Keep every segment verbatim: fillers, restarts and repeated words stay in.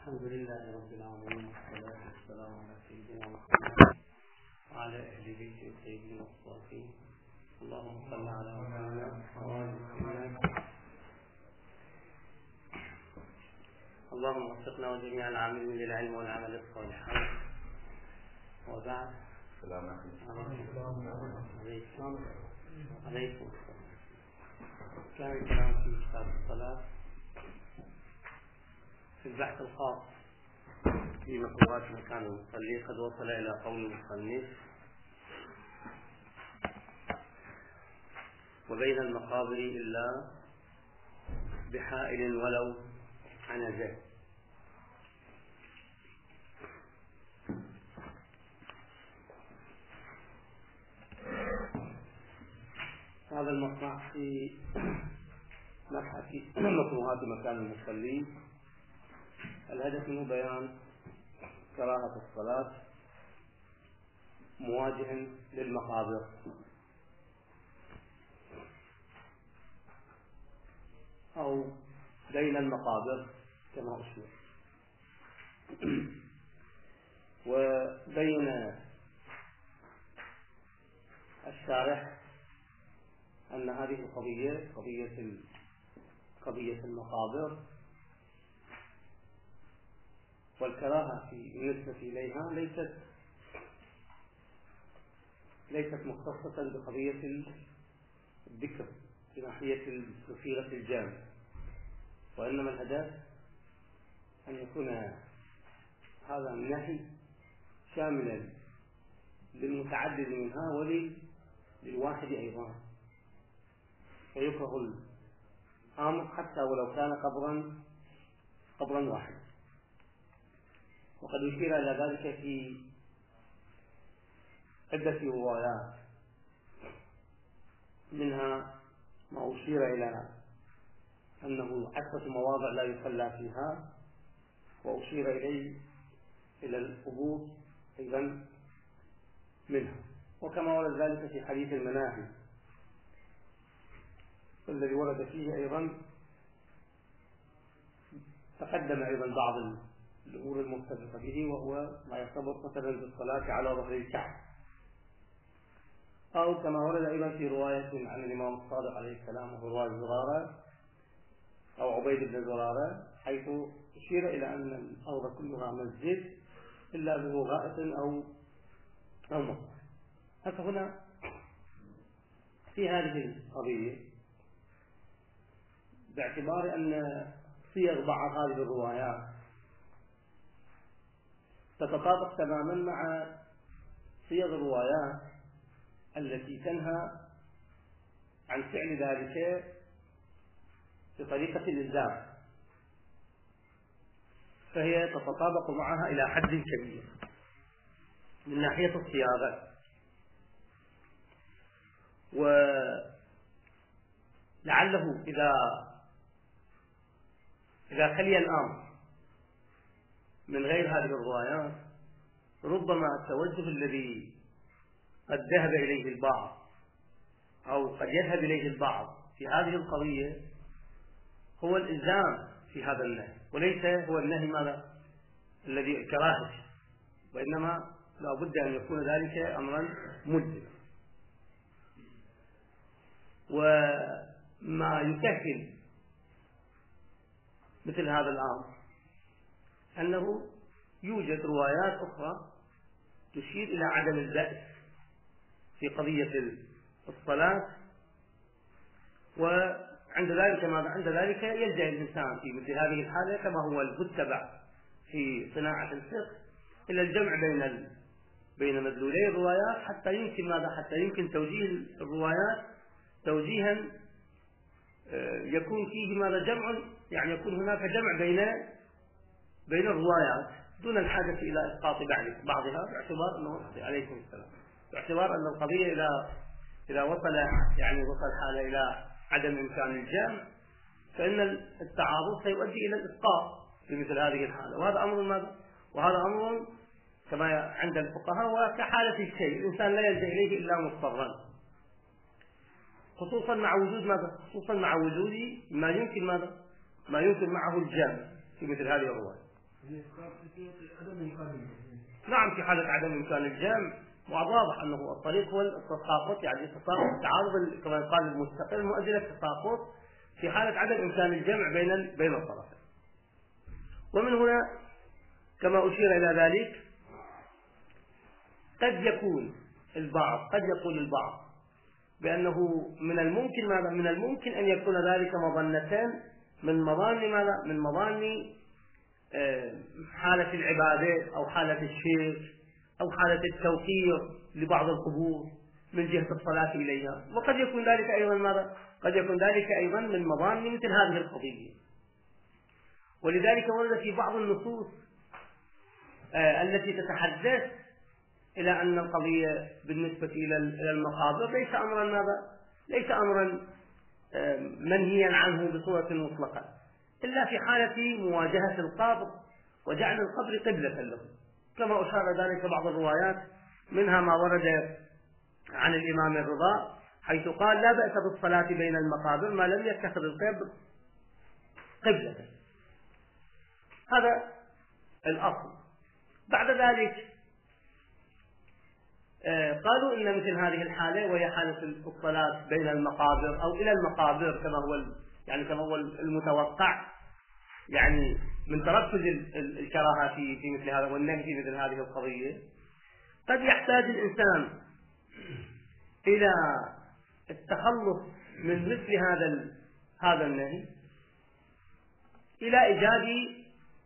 الحمد لله رب العالمين، والصلاة والسلام على سيدنا محمد وعلى أهل بيته الطيبين الطاهرين. اللهم صل على محمد وآل محمد. اللهم وفقنا وجميع العاملين للعلم والعمل الصالح. وبعد، السلام عليكم. عليكم السلام. كان الكلام في كتاب الصلاة في البحث الخاص في مكروهات مكان المصلي، قد وصل إلى قول المصنف: وبين المقابر إلا بحائل ولو عنزة. هذا المقطع في مبحث مكروهات مكان المصلي، الهدف منه بيان كراهة الصلاة مواجها للمقابر أو بين المقابر كما أشير. وبين الشارح أن هذه القضية قضية قضية المقابر والكراهة في النسبة إليها ليست ليست مختصة بقضية الذكر في ناحية صيغة الجامع، وإنما الهدف أن يكون هذا النهي شاملا للمتعدد منها وللواحد أيضا، فيكره الأمر حتى ولو كان قبرا قبرا واحدا. وقد أشير إلى ذلك في عدة روايات، منها ما أشير إلى أنه عشرة مواضع لا يصلى فيها، وأشير إليه إلى القبور أيضا منها، وكما ورد ذلك في حديث المناهي الذي ورد فيه أيضا تقدم أيضا بعض الأمور المرتبطة به، وهو ما يرتبط مثلا بالصلاة على ظهر الكعبة، أو كما ورد أيضا في رواية عن الإمام الصادق عليه السلام وهو رواية زرارة أو عبيد بن زرارة، حيث أشير إلى أن الأرض كلها مسجد إلا به غائط أو أو مصر. حتى هنا في هذه القضية، باعتبار أن صيغ بعض هذه الروايات تتطابق تماما مع صيغ الروايات التي تنهى عن فعل ذلك بطريقة الإلزام، فهي تتطابق معها إلى حد كبير من ناحية الصياغة. ولعله إذا إذا خلي الأمر من غير هذه الروايات، ربما التوجه الذي قد ذهب إليه البعض أو قد يذهب إليه البعض في هذه القضية هو الإلزام في هذا النهي، وليس هو النهي ماذا الذي الكراهة، وإنما لا بد أن يكون ذلك أمرا مجزما. وما يسهل مثل هذا الأمر أنه يوجد روايات أخرى تشير إلى عدم البأس في قضية الصلاة، وعند ذلك ماذا عند ذلك يلجأ الإنسان في مثل هذه الحالة كما هو المتبع في صناعة الفقه إلى الجمع بين بين مدلولي الروايات، حتى يمكن ماذا حتى يمكن توجيه الروايات توجيها يكون فيه ماذا جمع، يعني يكون هناك جمع بين بين الروايات دون الحاجة إلى إسقاط بعضها، باعتبار أنه عليكم السلام باعتبار أن القضية إذا إذا وصل يعني وصل حالة إلى عدم إمكان الجمع، فإن التعارض سيؤدي إلى الإسقاط في مثل هذه الحالة. وهذا أمر ماذا وهذا أمر كما عند الفقهاء وكحالة الشيء الإنسان لا يلجأ إليه إلا مضطرا، خصوصا مع وجود ماذا خصوصا مع وجود ما يمكن ماذا ما يمكن معه الجامع في مثل هذه الرواية. نعم في حالة عدم إمكان الجمع واضح أنه الطريق هو التساقط، يعني التساقط التعارض كما يقال المستقل مؤدي التساقط في حالة عدم إمكان الجمع بين بين الطرفين. ومن هنا كما أشير إلى ذلك قد يكون البعض قد يقول البعض بأنه من الممكن ماذا من الممكن أن يكون ذلك مظنتان من مظان ماذا من مظان حالة العبادة أو حالة الشرك أو حالة التوقير لبعض القبور من جهة الصلاة إليها، وقد يكون ذلك أيضا ماذا قد يكون ذلك أيضا من مظان مثل هذه القضية. ولذلك ورد في بعض النصوص التي تتحدث إلى أن القضية بالنسبة إلى المقابر ليس أمرا ماذا ليس أمرا منهيا عنه بصورة مطلقة، إلا في حالة مواجهة القبر وجعل القبر قبلة له، كما أشار ذلك بعض الروايات، منها ما ورد عن الإمام الرضا حيث قال لا بأس بالصلاة بين المقابر ما لم يتخذ القبر قبلة. هذا الأصل. بعد ذلك قالوا إن مثل هذه الحالة وهي حالة الصلاة بين المقابر أو إلى المقابر كما هو يعني كما هو المتوقع، يعني من تركز الكراهة في في مثل هذا والنهي في مثل هذه القضية، قد يحتاج الإنسان إلى التخلص من مثل هذا هذا النهي إلى إيجاد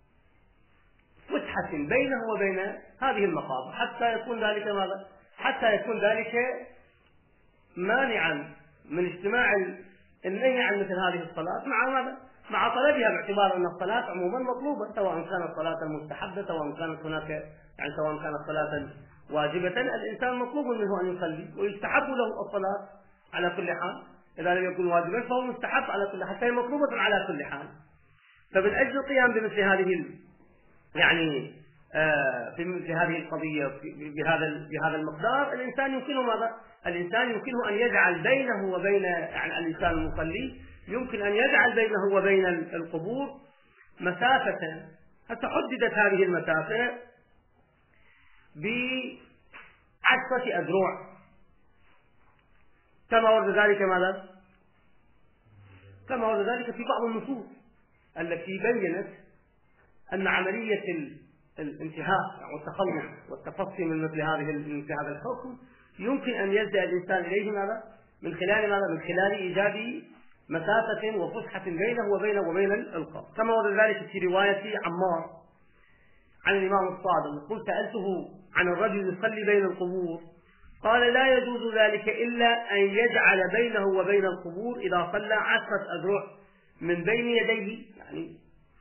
فتحة بينه وبين هذه المقابر حتى يكون ذلك ماذا حتى يكون ذلك مانعا من اجتماع النهي عن مثل هذه الصلاة مع ماذا مع طلبها، باعتبار أن الصلاة عموما مطلوبة سواء كانت صلاة مستحبة سواء كانت هناك يعني سواء كانت صلاة واجبة، الإنسان مطلوب منه أن يصلي ويستحب له الصلاة على كل حال، إذا لم يكن واجبا فهو مستحب على كل حال، فهي مطلوبة على كل حال. فمن أجل القيام بمثل هذه يعني آه في مثل هذه القضية بهذا بهذا المقدار الإنسان يمكنه ماذا الإنسان يمكنه أن يجعل بينه وبين يعني الإنسان المصلي يمكن أن يجعل بينه وبين القبور مسافة، حتى حددت هذه المسافة بعشرة أذرع كما ورد ذلك ماذا كما ورد ذلك في بعض النصوص التي بينت أن عملية الانتهاء والتخلص والتفصي من مثل هذه مثل هذا الحكم يمكن أن يلجأ الإنسان إليه ماذا من خلال ماذا من خلال إيجاد مسافة وفسحة بينه وبين وبين القبر، كما ورد ذلك في رواية عمار عن الإمام الصادق قل سألته عن الرجل يصلي بين القبور قال لا يجوز ذلك إلا أن يجعل بينه وبين القبور إذا صلى عشرة أذرع من بين يديه يعني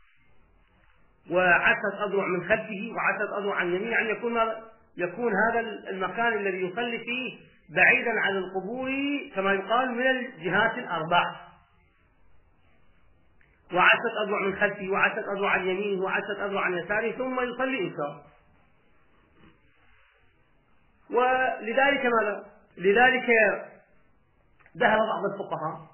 وعشرة أذرع من خلفه وعشرة أذرع عن يمينه، يعني يكون يكون هذا المكان الذي يصلي فيه بعيدا عن القبور كما يقال من الجهات الأربع، وعشرة أذرع من خلفه وعشرة أذرع عن يمينه وعشرة أذرع عن يساره ثم يصلي إن شاء. ولذلك ماذا؟ لذلك ذهب بعض الفقهاء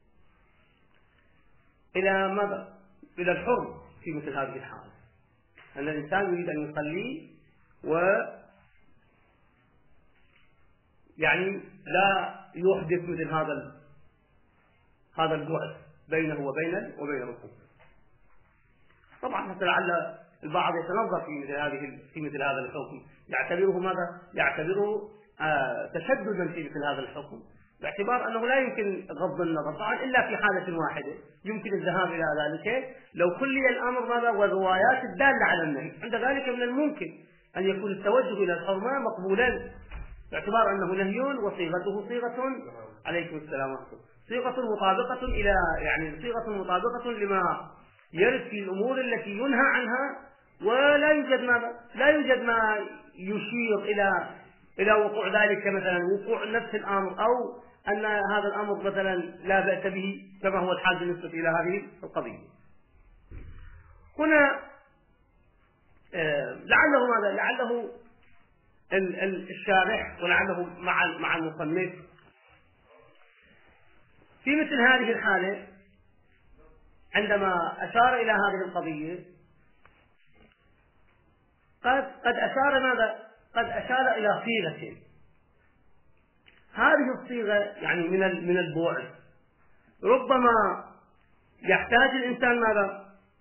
إلى ماذا؟ إلى الحرم في مثل هذه الحالة، أن الإنسان يريد أن يصلي و يعني لا يحدث مثل هذا هذا البعد بينه وبين وبين القبور. طبعا حتى لعل البعض يتنظر في مثل هذه في مثل هذا الحكم يعتبره ماذا؟ يعتبره آه تشددا في مثل هذا الحكم، باعتبار أنه لا يمكن غض النظر طبعا إلا في حالة واحدة يمكن الذهاب إلى ذلك لو كلي الأمر ماذا والروايات الدالة على النهي، عند ذلك من الممكن أن يكون التوجه إلى الحرمة مقبولا باعتبار أنه نهي وصيغته صيغة عليكم السلام ورحمة صيغة مطابقة إلى يعني صيغة مطابقة لما يرد في الأمور التي ينهى عنها، ولا يوجد ماذا لا يوجد ما يشير إلى إلى وقوع ذلك مثلا وقوع نفس الأمر أو أن هذا الأمر مثلا لا بأس به كما هو الحال بالنسبة إلى هذه القضية. هنا آه لعله ماذا لعله الشارح ولعله مع مع المصنف في مثل هذه الحالة عندما أشار إلى هذه القضية قد أشار ماذا؟ قد أشار إلى صيغة، هذه الصيغة يعني من من البعد ربما يحتاج الإنسان ماذا؟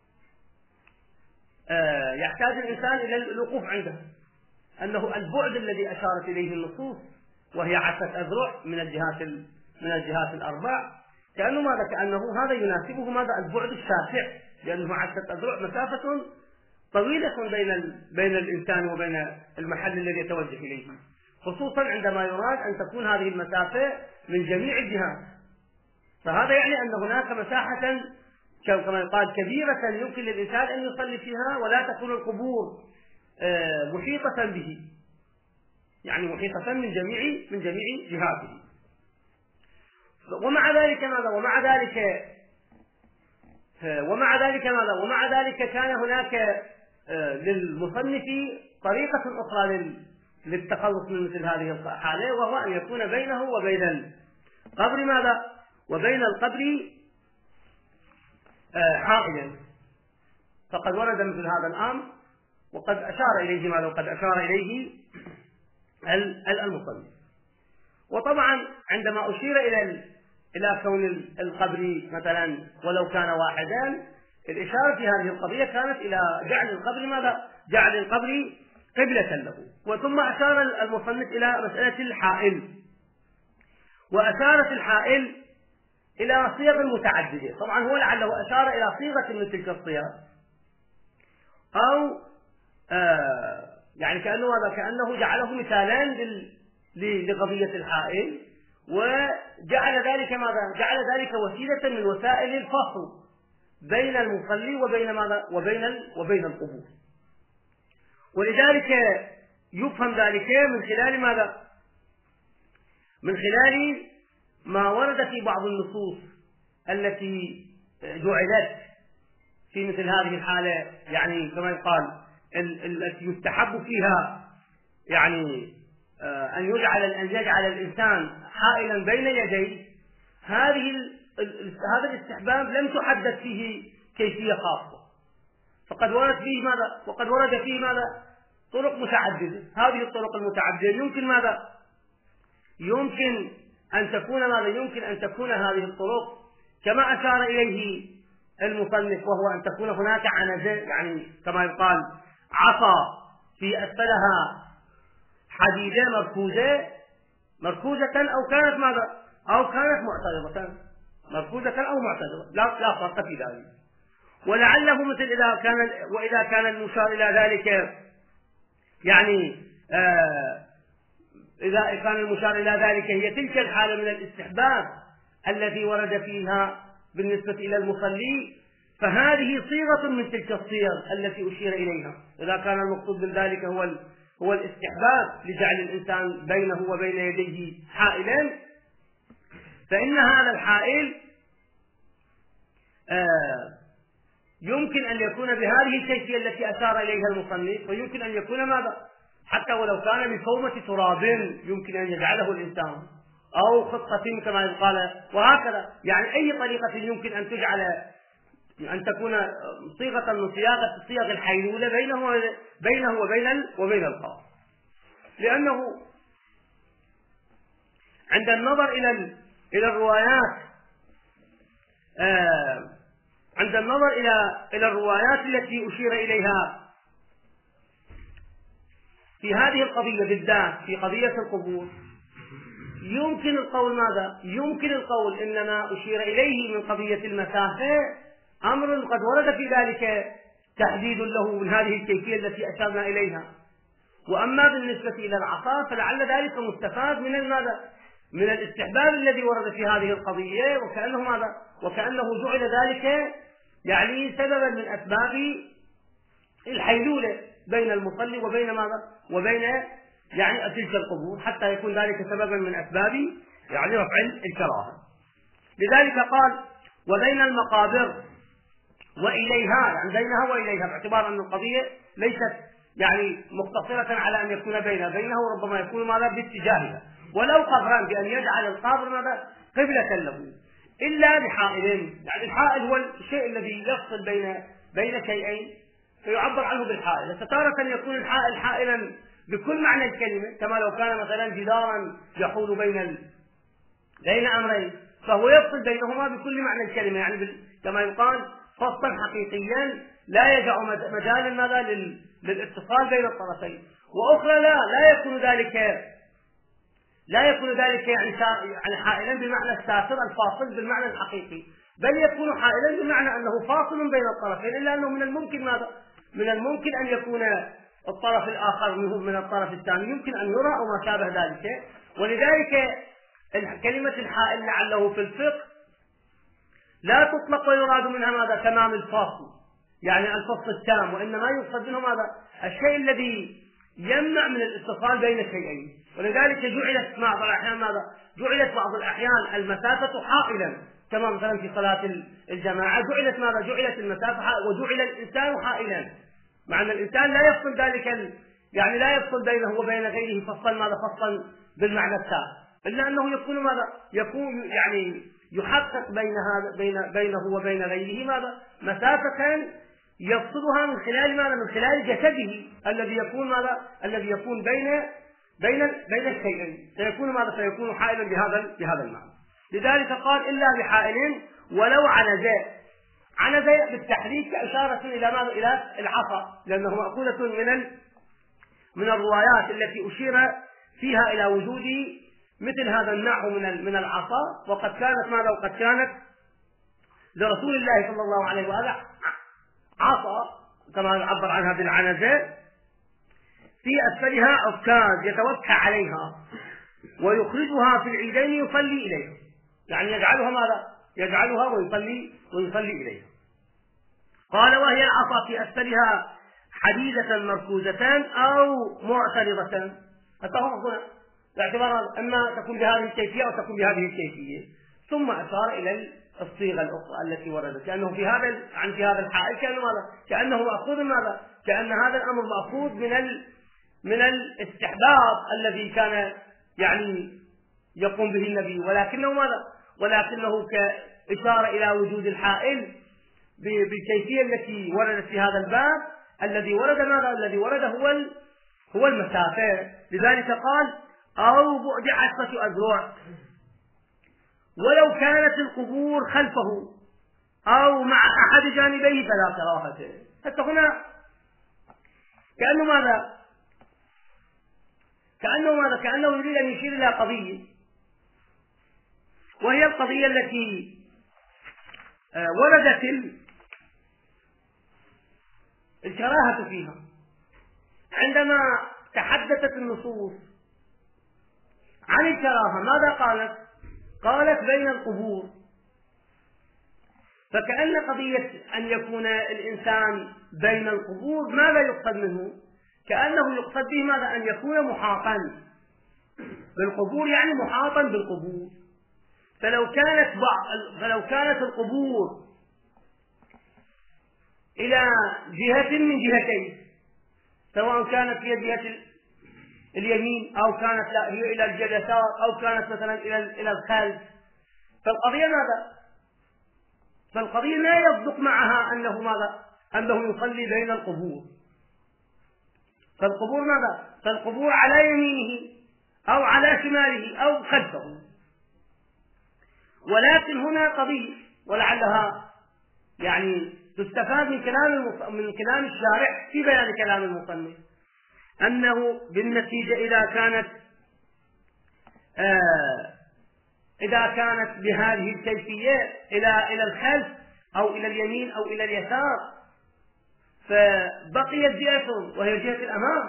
آه يحتاج الإنسان إلى الوقوف عنده، أنه البعد الذي أشارت إليه النصوص وهي عشرة أذرع من الجهات من الجهات الأربع، كأنه ماذا؟ كأنه هذا يناسبه ماذا؟ البعد الشاسع، لأنه عشرة أذرع مسافة طويلة بين بين الإنسان وبين المحل الذي يتوجه إليه، خصوصا عندما يراد أن تكون هذه المسافة من جميع الجهات، فهذا يعني أن هناك مساحة كما يقال كبيرة يمكن للإنسان أن يصلي فيها، ولا تكون القبور محيطة به، يعني محيطة من جميع من جميع جهاته. ومع ذلك ماذا؟ ومع ذلك ومع ذلك ماذا؟ ومع ذلك كان هناك للمصنف طريقة أخرى للتخلص من مثل هذه الحالة، وهو أن يكون بينه وبين القبر ماذا؟ وبين القبر حائلا، فقد ورد مثل هذا الأمر وقد أشار إليه ماذا؟ وقد أشار إليه المصنف. وطبعا عندما أشير إلى إلى كون القبر مثلا ولو كان واحدا، الإشارة في هذه القضية كانت إلى جعل القبر ماذا؟ جعل القبر قبلة له. وثم أشار المصنف إلى مسألة الحائل، وأشارت الحائل إلى صيغ متعددة، طبعا هو لعله أشار إلى صيغة من تلك الصيغ، أو آه يعني كأنه هذا كأنه جعله مثالان لقضية الحائل، وجعل ذلك ماذا؟ جعل ذلك وسيلة من وسائل الفصل بين المصلي وبين ماذا؟ وبين وبين القبور. ولذلك يفهم ذلك من خلال ماذا؟ من خلال ما ورد في بعض النصوص التي جعلت في مثل هذه الحالة، يعني كما يقال التي يستحب فيها يعني أن يجعل أن يجعل الإنسان حائلا بين يديه، هذه هذا الاستحباب لم تحدد فيه كيفية خاصة، فقد ورد فيه ماذا؟ وقد ورد فيه ماذا؟ طرق متعددة. هذه الطرق المتعددة يمكن ماذا؟ يمكن أن تكون ماذا؟ يمكن أن تكون هذه الطرق كما أشار إليه المصنف، وهو أن تكون هناك عنزة، يعني كما يقال عصا في أسفلها حديدة مركوزة مركوزة أو كانت ماذا؟ أو كانت معترضة، مركوزة أو معترضة، لا لا فرق في ذلك. ولعله مثل إذا كان وإذا كان المشار إلى ذلك يعني آه إذا كان المشار إلى ذلك هي تلك الحالة من الاستحباب الذي ورد فيها بالنسبة إلى المصلي، فهذه صيغة من تلك الصيغ التي أشير إليها. إذا كان المقصود من ذلك هو هو الاستحباب لجعل الإنسان بينه وبين يديه حائلا، فإن هذا الحائل آه يمكن أن يكون بهذه الكيفية التي أشار إليها المصنف، ويمكن أن يكون ماذا؟ حتى ولو كان بكومة تراب يمكن أن يجعله الإنسان، أو خطة كما يقال، وهكذا، يعني أي طريقة يمكن أن تجعل أن تكون صيغة من صياغة صيغ الحيلولة بينه بينه وبين وبين القبر، لأنه عند النظر إلى إلى الروايات آه عند النظر إلى إلى الروايات التي أشير إليها في هذه القضية بالذات، في قضية القبور، يمكن القول ماذا؟ يمكن القول إنما أشير إليه من قضية المسافة أمر قد ورد في ذلك تحديد له من هذه الكيفية التي أشرنا إليها. وأما بالنسبة إلى العصا فلعل ذلك مستفاد من الماذا؟ من الاستحباب الذي ورد في هذه القضية، وكأنه ماذا؟ وكأنه جعل ذلك يعني سببا من أسباب الحيلولة بين المصلي وبين ماذا؟ وبين يعني تلك القبور، حتى يكون ذلك سببا من أسباب يعني رفع الكراهة. لذلك قال وبين المقابر وإليها، يعني بينها وإليها، باعتبار أن القضية ليست يعني مقتصرة على أن يكون بينها بينه ربما يكون ماذا؟ باتجاهها، ولو قبرا بأن يجعل القابر ماذا؟ قبلة له، إلا بحائل، يعني الحائل هو الشيء الذي يفصل بين بين شيئين، فيعبر عنه بالحائل. فتارة يكون الحائل حائلا بكل معنى الكلمة، كما لو كان مثلا جدارا يحول بين ال... بين أمرين، فهو يفصل بينهما بكل معنى الكلمة، يعني بال... كما يقال فصلا حقيقيا لا يدع مجالا ماذا لل... للاتصال بين الطرفين. وأخرى لا لا يكون ذلك لا يكون ذلك يعني يعني حائلا بمعنى الساتر الفاصل بالمعنى الحقيقي، بل يكون حائلا بمعنى أنه فاصل بين الطرفين، إلا أنه من الممكن ماذا؟ من الممكن أن يكون الطرف الآخر منه من الطرف الثاني يمكن أن يرى أو ما شابه ذلك. ولذلك كلمة الحائل لعله في الفقه لا تطلق ويراد منها ماذا؟ تمام الفصل، يعني الفصل التام، وإنما يقصد منه ماذا؟ الشيء الذي يمنع من الاتصال بين الشيئين. ولذلك جعلت بعض الأحيان ماذا؟ جعلت بعض الأحيان المسافة حائلا، كما مثلا في صلاة الجماعة جعلت ماذا؟ جعلت المسافة حائلا، وجعل الإنسان حائلا، مع أن الإنسان لا يفصل ذلك ال... يعني لا يفصل بينه وبين غيره فصلا ماذا؟ فصلا بالمعنى التام، إلا أنه يكون ماذا؟ يكون يعني يحقق بين هذا بين بينه وبين غيره ماذا؟ مسافة يفصلها من خلال ماذا؟ من خلال جسده الذي يكون ماذا؟ الذي يكون بين بين بين الشيئين، سيكون ماذا؟ سيكون حائلا بهذا بهذا المعنى. لذلك قال إلا بحائل ولو عنز. عنز بالتحريك كإشارة إلى ماذا؟ إلى العصا، لأنه مأخوذة من ال... من الروايات التي أشير فيها إلى وجود مثل هذا النحو من من العصا، وقد كانت ماذا؟ وقد كانت لرسول الله صلى الله عليه وآله عصا كما يعبر عنها بالعنزة في أسفلها عكاز يتوكى عليها ويخرجها في العيدين يصلي إليها، يعني يجعلها ماذا؟ يجعلها ويصلي ويصلي إليها. قال وهي العصا في أسفلها حديدة مركوزة أو معترضة، أتهم هنا باعتبار أما تكون بهذه الكيفية أو تكون بهذه الكيفية، ثم أشار إلى الصيغة الأخرى التي وردت، كأنه في هذا عن في هذا الحائل كأنه ماذا؟ كأنه مأخوذ ماذا؟ كأن هذا الأمر مأخوذ من ال من الاستحباب الذي كان يعني يقوم به النبي، ولكنه ماذا؟ ولكنه كإشارة إلى وجود الحائل بالكيفية التي وردت في هذا الباب. الذي ورد ماذا؟ الذي ورد هو هو المسافة. لذلك قال أو بعد عشرة أذرع ولو كانت القبور خلفه أو مع أحد جانبيه فلا كراهة. حتى هنا كأنه ماذا؟ كأنه ماذا؟ كأنه يريد أن يشير إلى قضية، وهي القضية التي وردت الكراهة فيها. عندما تحدثت النصوص عن الكراهة ماذا قالت؟ قالت بين القبور، فكأن قضية أن يكون الإنسان بين القبور ماذا يقصد منه؟ كأنه يقصد به ماذا؟ أن يكون محاطا بالقبور، يعني محاطا بالقبور. فلو كانت بعض فلو كانت القبور إلى جهة من جهتين، سواء كانت هي جهة اليمين أو كانت لا هي إلى اليسار أو كانت مثلا إلى إلى الخلف، فالقضية ماذا؟ فالقضية لا يصدق معها أنه ماذا؟ أنه يصلي بين القبور. فالقبور ماذا؟ فالقبور على يمينه أو على شماله أو خلفه. ولكن هنا قضية ولعلها يعني تستفاد من كلام المص... من كلام الشارح في بيان كلام المصنف، أنه بالنتيجة إذا كانت آه إذا كانت بهذه الكيفية إلى إلى الخلف أو إلى اليمين أو إلى اليسار، فبقيت جهة وهي جهة الأمام.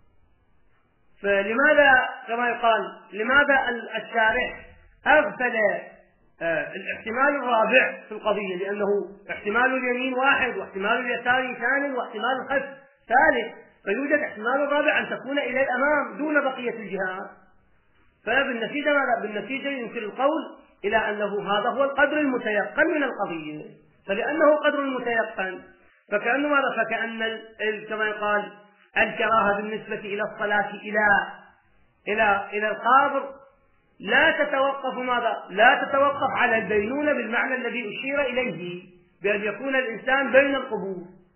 فلماذا كما يقال لماذا الشارح أغفل آه الاحتمال الرابع في القضية؟ لأنه احتمال اليمين واحد، واحتمال اليسار ثاني، واحتمال الخلف ثالث، فيوجد احتمال الرابع أن تكون إلى الأمام دون بقية الجهات. فبالنتيجة ماذا؟ بالنتيجة يمكن القول إلى أنه هذا هو القدر المتيقن من القضية. فلأنه قدر المتيقن فكأنه ماذا؟ فكأن كما يقال الكراهة بالنسبة إلى الصلاة إلى إلى إلى القبر لا تتوقف ماذا؟ لا تتوقف على البينونة بالمعنى الذي أشير إليه بأن يكون الإنسان بين القبور،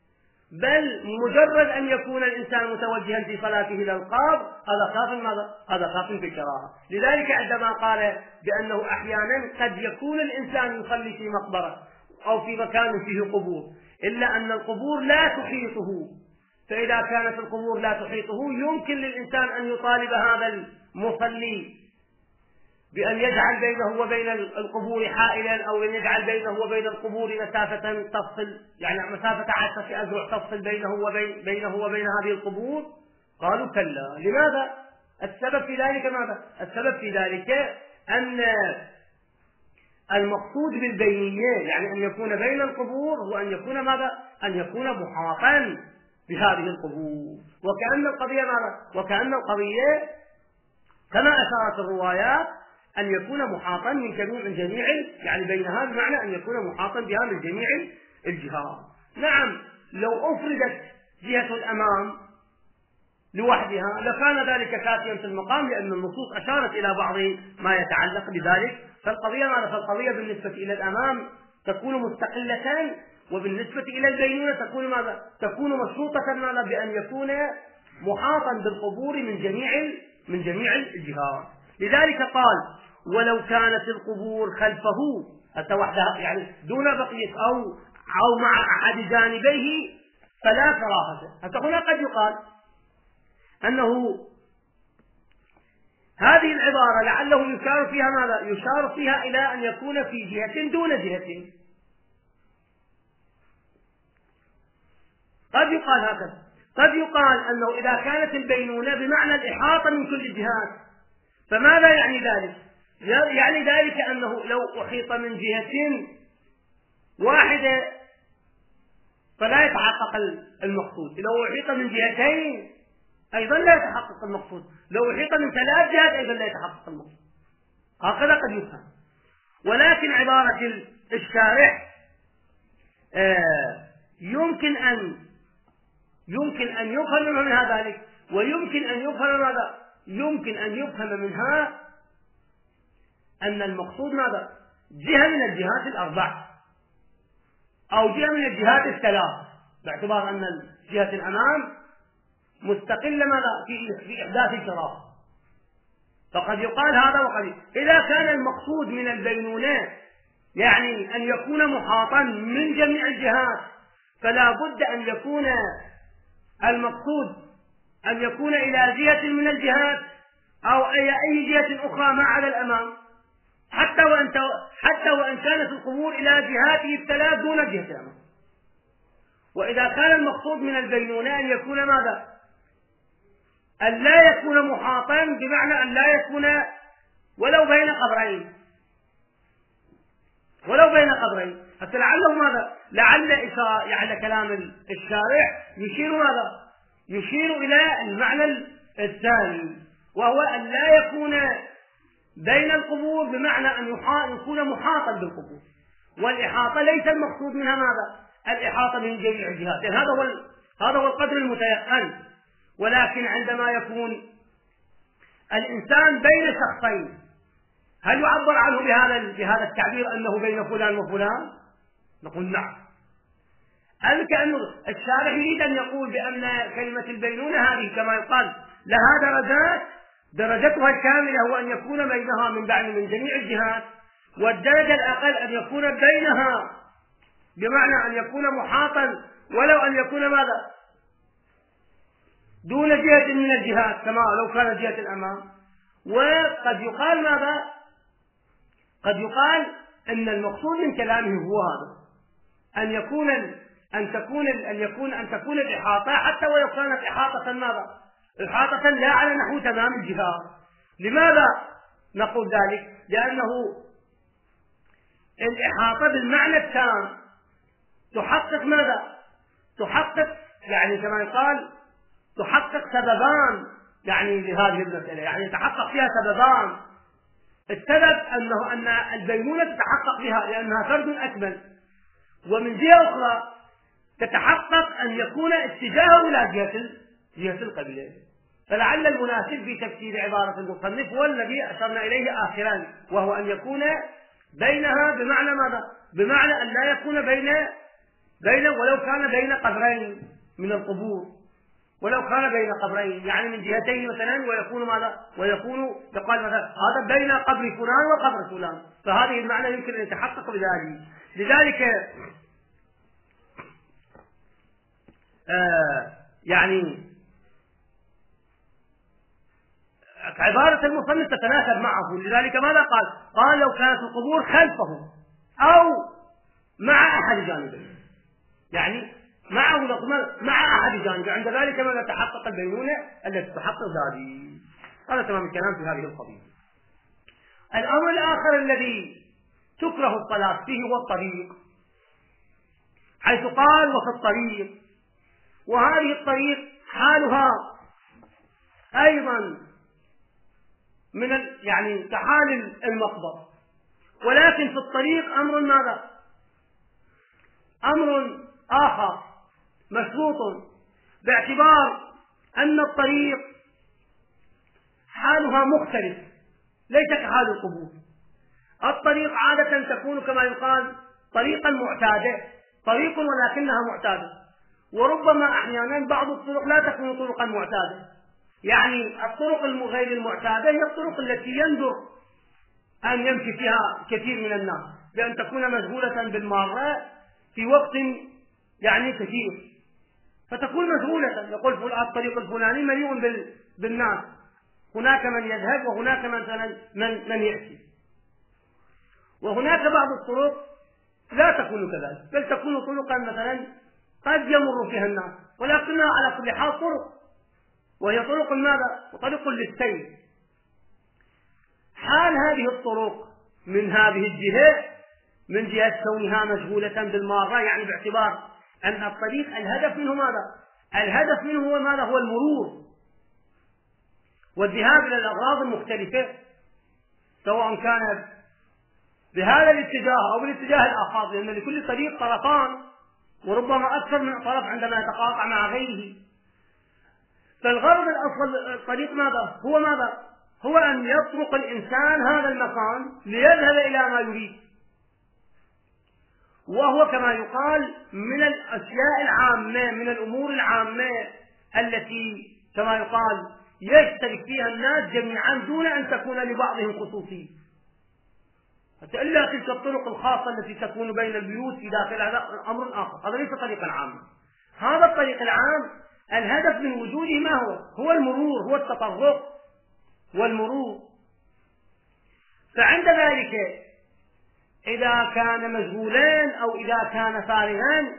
بل مجرد أن يكون الإنسان متوجها في صلاته إلى القبر هذا كاف ماذا؟ هذا كاف في الكراهة. لذلك عندما قال بأنه أحيانا قد يكون الإنسان يصلي في مقبرة أو في مكان فيه قبور، إلا أن القبور لا تحيطه، فإذا كانت القبور لا تحيطه يمكن للإنسان أن يطالب هذا المصلي بأن يجعل بينه وبين القبور حائلا، أو أن يجعل بينه وبين القبور مسافة تفصل، يعني مسافة عشرة أذرع تفصل بينه وبين بينه وبين هذه القبور. قالوا كلا. لماذا؟ السبب في ذلك ماذا؟ السبب في ذلك أن المقصود بالبينية يعني أن يكون بين القبور هو أن يكون ماذا؟ أن يكون محاطا بهذه القبور، وكأن القضية ماذا؟ وكأن القضية كما أشارت الروايات أن يكون محاطا من جميع من جميع يعني بينها بمعنى أن يكون محاطا بها من جميع الجهات. نعم، لو أفردت جهة الأمام لوحدها لكان ذلك كافيا في المقام، لأن النصوص أشارت إلى بعض ما يتعلق بذلك. فالقضية ماذا؟ فالقضية بالنسبة إلى الأمام تكون مستقلة، وبالنسبة إلى البينونة تكون ماذا؟ تكون مشروطة ماذا؟ بأن يكون محاطا بالقبور من جميع من جميع الجهات. لذلك قال ولو كانت القبور خلفه حتى وحدها يعني دون بقية أو أو مع أحد جانبيه فلا كراهة. حتى هنا قد يقال أنه هذه العبارة لعله يشار فيها ماذا؟ يشار فيها إلى أن يكون في جهة دون جهة. قد يقال هكذا، قد يقال أنه إذا كانت البينونة بمعنى الإحاطة من كل الجهات، فماذا يعني ذلك؟ يعني ذلك أنه لو أحيط من جهة واحدة فلا يتحقق المقصود، لو أحيط من جهتين أيضا لا يتحقق المقصود، لو أحيط من ثلاث جهات أيضا لا يتحقق المقصود. هكذا قد يفهم. ولكن عبارة الشارح آه يمكن أن يمكن أن يفهم منها ذلك، ويمكن أن يفهم ماذا؟ يمكن أن يفهم منها أن المقصود ماذا؟ جهة من الجهات الأربع أو جهة من الجهات الثلاث، باعتبار أن جهة الأمام مستقلة ماذا؟ في في إحداث الكراهة. فقد يقال هذا وقد إذا كان المقصود من البينونة يعني أن يكون محاطا من جميع الجهات، فلا بد أن يكون المقصود أن يكون إلى جهة من الجهات أو أي أي جهة أخرى ما على الأمام، حتى وأن حتى وأن كانت القبور إلى جهاته الثلاث دون جهة الأمام. وإذا كان المقصود من البينونة أن يكون ماذا؟ أن لا يكون محاطا بمعنى أن لا يكون ولو بين قبرين، ولو بين قبرين. حتى لعله ماذا؟ لعل إشارة يعني كلام الشارع يشير ماذا؟ يشير إلى المعنى الثاني، وهو أن لا يكون بين القبور بمعنى أن يكون محاطا بالقبور. والإحاطة ليس المقصود منها ماذا؟ الإحاطة من جميع الجهات، يعني هذا هو هذا هو القدر المتيقن. ولكن عندما يكون الإنسان بين شخصين هل يعبر عنه بهذا بهذا التعبير أنه بين فلان وفلان؟ نقول نعم. هل كأنه الشارح يريد أن يقول بأن كلمة البينونة هذه كما يقال لها درجات، درجتها الكاملة هو أن يكون بينها من بعد من جميع الجهات، والدرجة الأقل أن يكون بينها بمعنى أن يكون محاطا ولو أن يكون ماذا؟ دون جهة من الجهات كما لو كانت جهة الأمام. وقد يقال ماذا؟ قد يقال أن المقصود من كلامه هو هذا، أن يكون أن تكون أن يكون أن تكون الإحاطة حتى ولو كانت إحاطة ماذا؟ إحاطة لا على نحو تمام الجهات. لماذا نقول ذلك؟ لأنه الإحاطة بالمعنى التام تحقق ماذا؟ تحقق يعني كما يقال تحقق سببان يعني لهذه المسألة، يعني يتحقق فيها سببان. السبب أنه أن البينونة تتحقق بها لأنها فرد أكمل، ومن جهة أخرى تتحقق أن يكون اتجاهه إلى جهة جهة القبلة. فلعل المناسب في تفسير عبارة المصنف هو الذي أشرنا إليه آخرا، وهو أن يكون بينها بمعنى ماذا؟ بمعنى أن لا يكون بين بين ولو كان بين قبرين، من القبور، ولو كان بين قبرين يعني من جهتين مثلا، ويكون ماذا؟ ويكون يقال مثلا هذا بين قبر فلان وقبر فلان، فهذه المعنى يمكن أن يتحقق بذلك. لذلك آه يعني عبارة المصنف تتناسب معه. لذلك ماذا قال؟ قال لو كانت القبور خلفهم أو مع أحد جانبين، يعني معه مع أحد جانبين، عند ذلك ماذا؟ تحقق البينونة التي تحقق ذلك. هذا تمام الكلام في هذه القضية. الأمر الآخر الذي تكره الصلاة فيه هو الطريق، حيث قال وفي الطريق، وهذه الطريق حالها أيضا من ال... يعني كحال المقبض، ولكن في الطريق أمر ماذا؟ أمر آخر مشروط، باعتبار أن الطريق حالها مختلف ليس كحال القبور. الطريق عادة تكون كما يقال طريقا معتادة، طريق ولكنها معتادة، وربما أحيانا بعض الطرق لا تكون طرقا معتادة، يعني الطرق غير المعتادة هي الطرق التي يندر أن يمشي فيها كثير من الناس، بأن تكون مشغولة بالمارة في وقت يعني كثير، فتكون مشغولة. يقول الطريق الفلاني مليء بالناس، هناك من يذهب وهناك من من من يأتي. وهناك بعض الطرق لا تكون كذلك، بل تكون طرقا مثلا قد يمر فيها الناس، ولكنها على كل حال طرق، وهي طرق ماذا؟ طريق للسير. حال هذه الطرق من هذه الجهة، من جهة كونها مشغولة بالمارة، يعني باعتبار أن الطريق الهدف منه ماذا؟ الهدف منه هو ماذا؟ هو المرور والذهاب إلى الأغراض المختلفة، سواء كان بهذا الاتجاه أو بالاتجاه الآخر، لأن لكل طريق طرفان وربما أكثر من طرف عندما يتقاطع مع غيره. فالغرض الأصل الطريق ماذا؟ هو ماذا؟ هو أن يطرق الإنسان هذا المكان ليذهب إلى ما يريد، وهو كما يقال من الأشياء العامة، من الأمور العامة التي كما يقال يشترك فيها الناس جميعا دون أن تكون لبعضهم خصوصية، إلا تلك الطرق الخاصة التي تكون بين البيوت في داخل هذا أمر آخر، هذا ليس طريقا عاما. هذا الطريق العام الهدف من وجوده ما هو؟ هو المرور، هو التطرق والمرور. فعند ذلك إذا كان مشغولان أو إذا كان فارغا،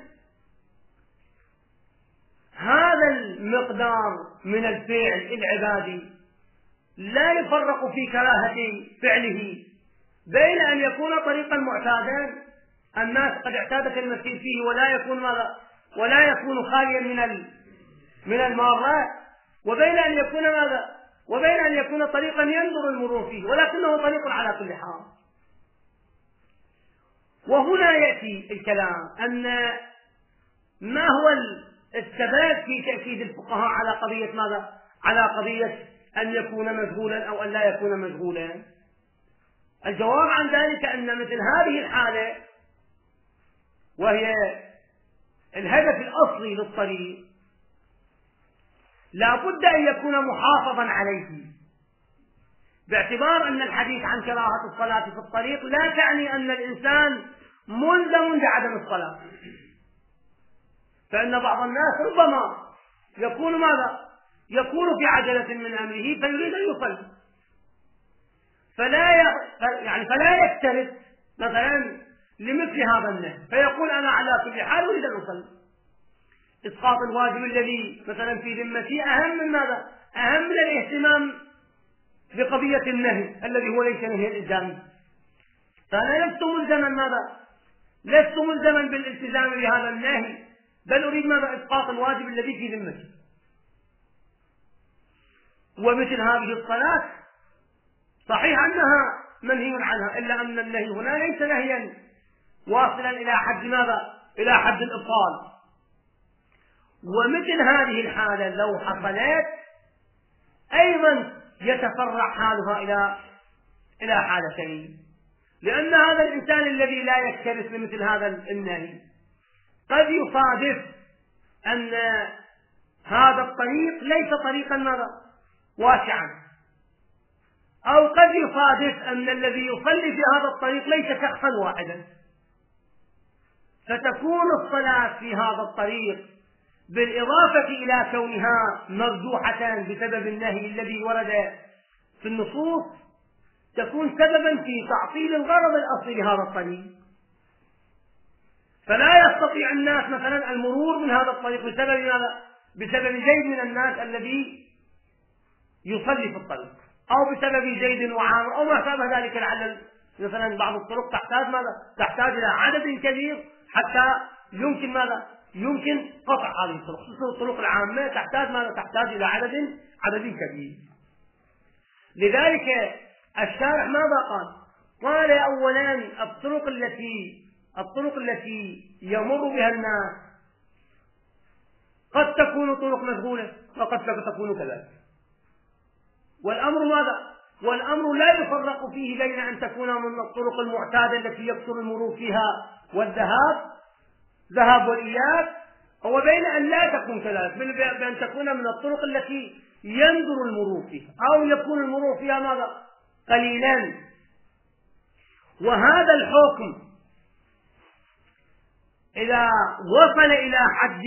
هذا المقدار من الفعل العبادي لا يفرق في كراهة فعله بين أن يكون طريقا معتادا الناس قد اعتادت المسير فيه ولا يكون ماذا؟ ولا يكون خاليا من من المارات، وبين أن يكون ماذا؟ وبين أن يكون طريقا يندر المرور فيه ولكنه طريق على كل حال. وهنا يأتي الكلام أن ما هو السبب في تأكيد الفقهاء على قضية ماذا؟ على قضية أن يكون مشغولا أو أن لا يكون مشغولا. الجواب عن ذلك أن مثل هذه الحالة، وهي الهدف الأصلي للطريق، لا بد أن يكون محافظا عليه، باعتبار أن الحديث عن كراهة الصلاة في الطريق لا تعني أن الإنسان ملزم بعدم الصلاة، فإن بعض الناس ربما يكون ماذا؟ يكون في عجلة من أمره فيريد أن يصلي، فلا يعني فلا يكترث مثلا لمثل هذا النهي، فيقول أنا على كل حال أريد أن أصلي. إسقاط الواجب الذي مثلا في ذمتي أهم من ماذا؟ أهم من الاهتمام بقضية النهي الذي هو ليس نهي إلزامي. فأنا لست ملزما ماذا؟ لست ملزما بالالتزام بهذا النهي، بل أريد ماذا؟ إسقاط الواجب الذي في ذمتي. ومثل هذه الصلاة صحيح أنها منهي عنها، إلا أن النهي هنا ليس نهيا واصلا إلى حد ماذا؟ إلى حد الإبطال. ومثل هذه الحالة لو حصلت أيضا يتفرع حالها إلى إلى حالتين، لأن هذا الإنسان الذي لا يكترث لمثل هذا النهي قد يصادف أن هذا الطريق ليس طريقا ماذا واسعا، أو قد يصادف أن الذي يصلي في هذا الطريق ليس شخصا واحدا، فتكون الصلاة في هذا الطريق بالإضافة إلى كونها مرجوحة بسبب النهي الذي ورد في النصوص تكون سببا في تعطيل الغرض الأصلي لهذا الطريق، فلا يستطيع الناس مثلا المرور من هذا الطريق بسبب بسبب زيد من الناس الذي يصلي في الطريق، أو بسبب زيد وعامر أو ما شابه ذلك. لعل مثلا بعض الطرق تحتاج ماذا؟ تحتاج إلى عدد كبير حتى يمكن ماذا؟ يمكن قطع هذه الطرق، خصوصا الطرق العامة تحتاج ماذا؟ تحتاج إلى عدد عدد كبير. لذلك الشارع ماذا قال؟ قال أولا الطرق التي الطرق التي يمر بها الناس قد تكون طرق مشغولة وقد تكون كذلك، والأمر ماذا؟ والأمر لا يفرق فيه بين أن تكون من الطرق المعتادة التي يكثر المرور فيها والذهاب ذهاب والإياب، وبين أن لا تكون كذلك، بأن تكون من الطرق التي يندر المرور فيها أو يكون المرور فيها ماذا؟ قليلا. وهذا الحكم إذا وصل إلى حد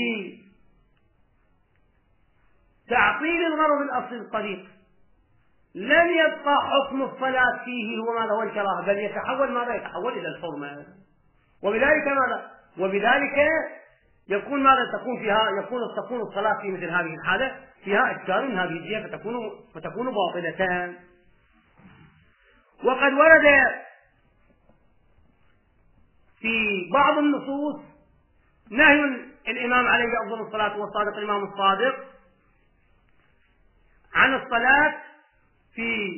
تعطيل الغرض الأصلي للطريق لن يبقى حكم الصلاة فيه هو ماذا؟ هو الكراهة، بل يتحول ماذا؟ يتحول إلى الحرمة. وبذلك ماذا؟ وبذلك يكون ماذا؟ تكون فيها يكون تكون الصلاة في مثل هذه الحالة فيها إشكال من هذه الجهة فتكون فتكون باطلة. وقد ورد في بعض النصوص نهي الإمام عليه أفضل الصلاة والصادق الإمام الصادق عن الصلاة في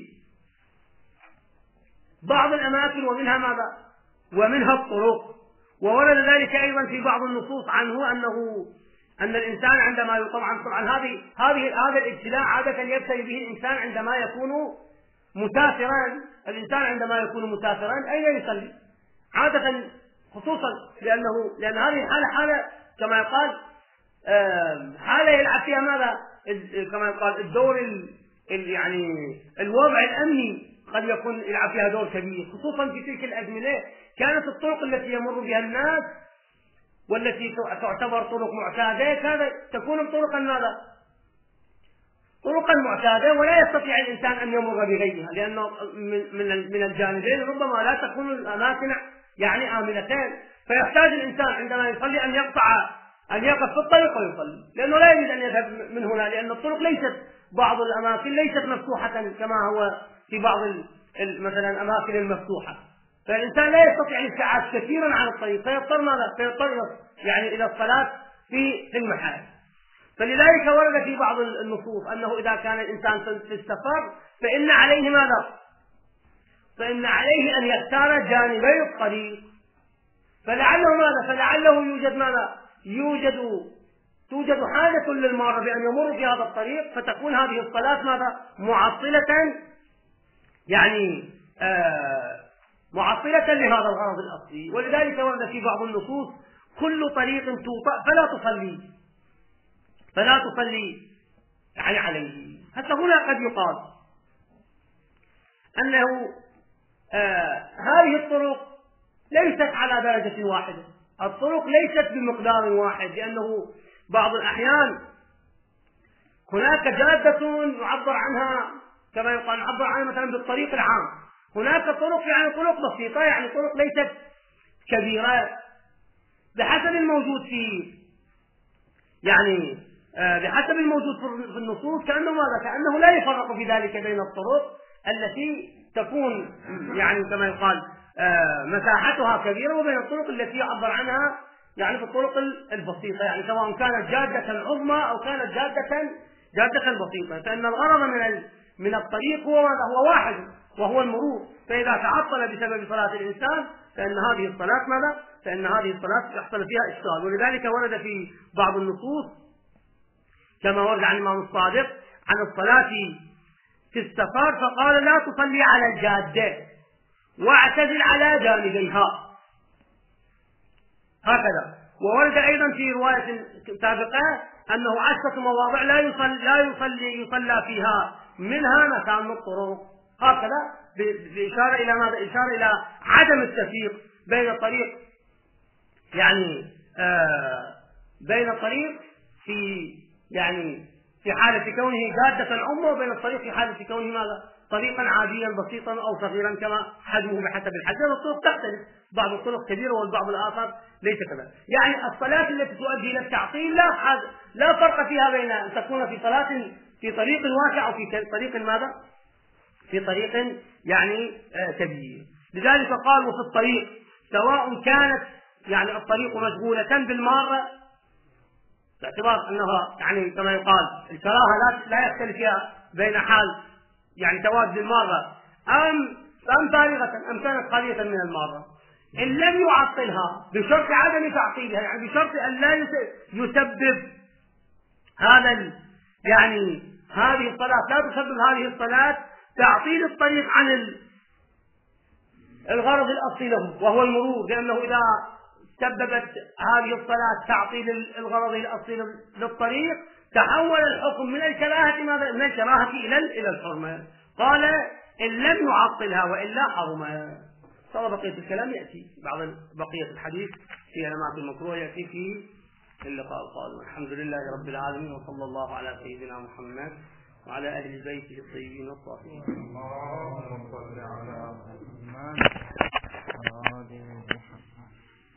بعض الأماكن ومنها ماذا؟ ومنها الطرق. وورد ذلك أيضا في بعض النصوص عنه أنه أن الإنسان عندما طبعا طبعا هذه هذه هذا الابتلاء عادة يبتلي به الإنسان عندما يكون مسافرا. الإنسان عندما يكون مسافرا أين يصلي؟ عادة خصوصا لأنه لأن هذه الحالة حالة كما يقال حالة يلعب فيها ماذا؟ كما يقال الدور ال يعني الوضع الأمني قد يكون يلعب فيها دور كبير، خصوصا في تلك الأزمنة كانت الطرق التي يمر بها الناس والتي تعتبر طرق معتادة كانت تكون طرقا ماذا؟ طرقا معتادة، ولا يستطيع الإنسان أن يمر بغيرها، لأنه من من الجانبين ربما لا تكون الأماكن يعني آمنتان، فيحتاج الإنسان عندما يصلي أن يقطع أن يقف في الطريق ويصلي، لأنه لا يريد أن يذهب من هنا، لأن الطرق ليست بعض الأماكن ليست مفتوحة كما هو في بعض مثلا الأماكن المفتوحة، فالإنسان لا يستطيع الابتعاد كثيرا عن الطريق فيضطر ماذا؟ فيضطر يعني إلى الصلاة في في المحال. فلذلك ورد في بعض النصوص أنه إذا كان الإنسان في السفر فإن عليه ماذا؟ فإن عليه أن يختار جانبي الطريق، فلعله ماذا؟ فلعله يوجد ماذا؟ يوجد توجد حاجة للمار بأن يمر في هذا الطريق، فتكون هذه الصلاة ماذا؟ معطلة يعني آه معطلة لهذا الغرض الأصلي. ولذلك ورد في بعض النصوص كل طريق توطأ فلا تصلي فلا تصلي يعني عليه. حتى هنا قد يقال أنه آه هذه الطرق ليست على درجة واحدة، الطرق ليست بمقدار واحد، لأنه بعض الأحيان هناك جادة يعبر عنها كما يقال يعبر عنها مثلا بالطريق العام، هناك طرق يعني طرق بسيطة يعني طرق ليست كبيرة بحسب الموجود في يعني آه بحسب الموجود في النصوص، كأنه ماذا؟ كأنه لا يفرق في ذلك بين الطرق التي تكون يعني كما يقال آه مساحتها كبيرة وبين الطرق التي يعبر عنها يعني في الطرق البسيطة، يعني سواء كانت جادة عظمى أو كانت جادة جادة بسيطة، فإن الغرض من من الطريق هو هو واحد وهو المرور، فإذا تعطل بسبب صلاة الإنسان فإن هذه الصلاة ماذا؟ فإن هذه الصلاة يحصل فيها إشكال. ولذلك ورد في بعض النصوص كما ورد عن الإمام الصادق عن الصلاة في السفر فقال لا تصلي على الجادة واعتزل على جانبيها، هكذا وورد أيضا في رواية سابقة أنه عشرة مواضع لا يصلي لا يصلي يصلى فيها منها مكان الطرق، هكذا بإشارة إلى ماذا؟ إشارة إلى عدم التفريق بين الطريق يعني آه بين الطريق في يعني في حالة كونه جادة الأمة وبين الطريق في حالة كونه ماذا؟ طريقا عاديا بسيطا أو صغيرا كما حجمه بحسب الحجم. الطرق تختلف، بعض الطرق كبيرة والبعض الآخر ليس كذا. يعني الصلاة التي تؤدي إلى التعطيل لا لا فرق فيها بين أن تكون في صلاة في طريق واسع أو في طريق ماذا؟ في طريق يعني آه كبير. لذلك قالوا في الطريق سواء كانت يعني الطريق مشغولة بالمارة، باعتبار أنها يعني كما يقال الكراهة لا لا يختلف فيها بين حال يعني تواجد المارة أم أم فارغة أم كانت خالية من المارة، إن لم يعطلها بشرط عدم تعطيلها، يعني بشرط أن لا يسبب هذا يعني هذه الصلاة لا تسبب هذه الصلاة تعطيل الطريق عن الغرض الأصلي له وهو المرور، لأنه إذا سببت هذه الصلاة تعطيل الغرض الأصلي للطريق تحول الحكم من الكراهة ماذا؟ من الكراهة إلى إلى الحرمة. قال إن لم يعطلها وإلا حرم. صار بقية الكلام يأتي بعض بقية الحديث في علامات المكروه يأتي في اللقاء القادم. الحمد لله رب العالمين، وصلى الله على سيدنا محمد وعلى أهل بيته الطيبين الطاهرين. اللهم صل على محمد وعلى آل محمد.